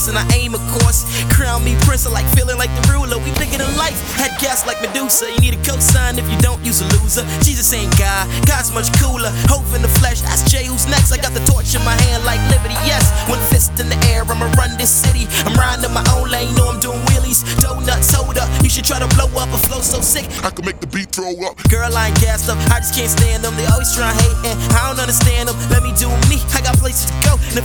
course, and I aim, of course. Crown me prince, I like feeling like the ruler. We bigger than life, had gas like Medusa. You need a cosign, if you don't, use a loser. Jesus ain't God, God's much cooler. Hope in the flesh, ask Jay who's next. I got the torch in my hand like liberty, yes. One fist in the air, I'ma run this city. I'm riding in my own lane, know I'm doing wheelies. Donuts, hold up, you should try to blow up. A flow so sick, I can make the beat throw up. girl, I ain't gassed up, I just can't stand them. They always try to hate and I don't understand them. Let me do me, I got places to go. And